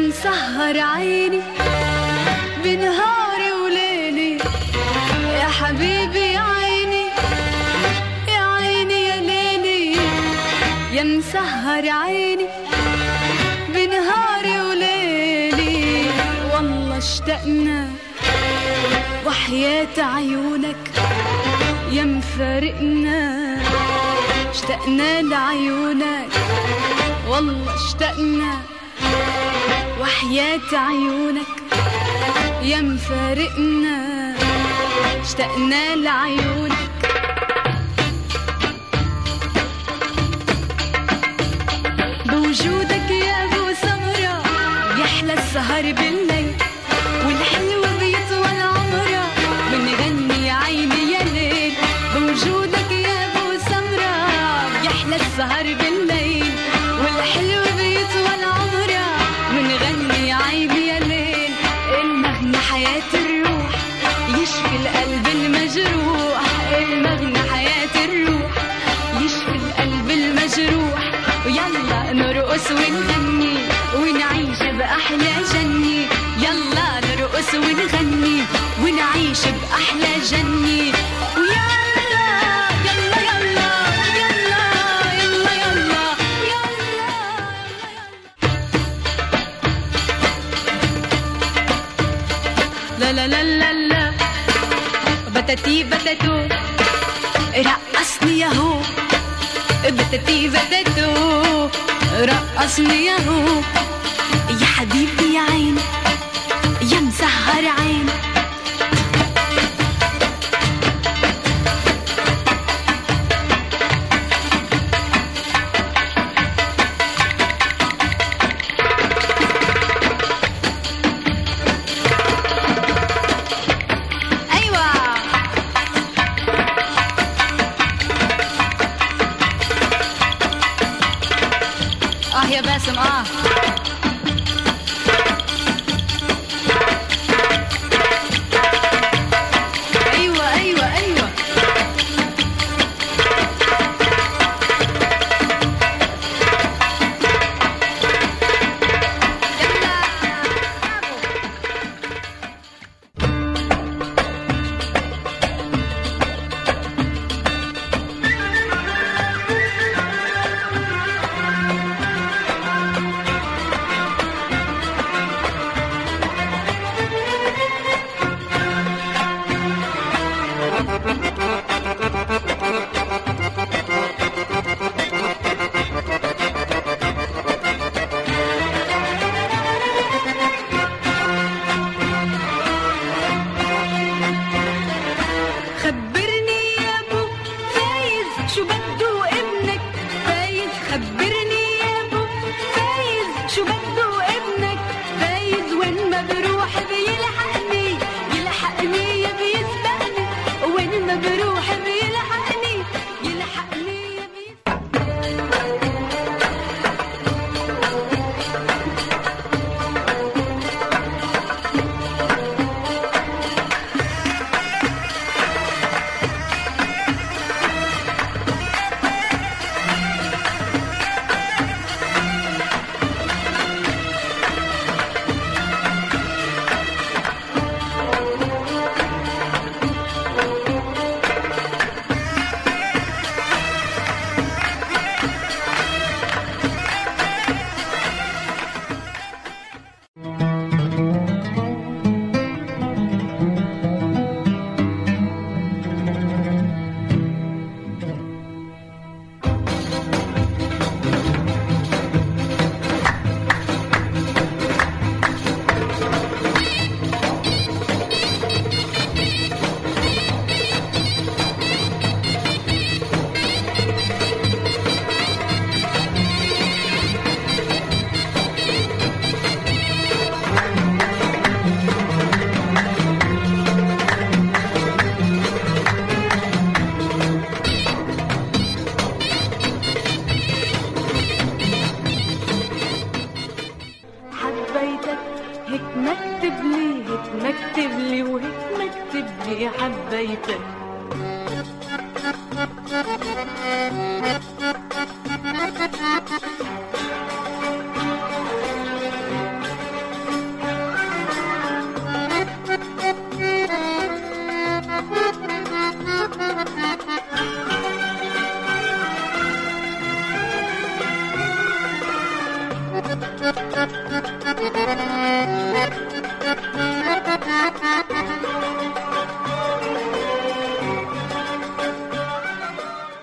مسهر عيني بنهاري وليلي، يا حبيبي يا عيني يا عيني يا ليلي، يا مسهر عيني بنهاري وليلي. والله اشتقنا وحياة عيونك يا مفارقنا، اشتقنا لعيونك والله اشتقنا وحياة عيونك يا مفارقنا، اشتقنا لعيونك. بوجودك يا ابو سمرة يحلى السهر بالليل، والحلو بيطول عمره ونغني يا عيني يا ليل. بوجودك يا ابو سمرة يحلى السهر بالليل، والحلو بيطول عمره ونغني يا عيني يا ليل. المغنى حياة الروح يشفي القلب المجروح، المغنى حياة الروح يشفي القلب المجروح. ويلا نرقص ونغني ونعيش بأحلى جنة، يلا نرقص ونغني ونعيش بأحلى جنة. ويلا يلا يلا يلا يلا يلا يلا. لا لا لا لا لا بتتي بتتو رقصني ياهو، بتتي بتتو رقصني ياهو، يا حبيبي يا عيني يا مسهر عيني. يا باسم ايوه ايوه ايوه. حبيتك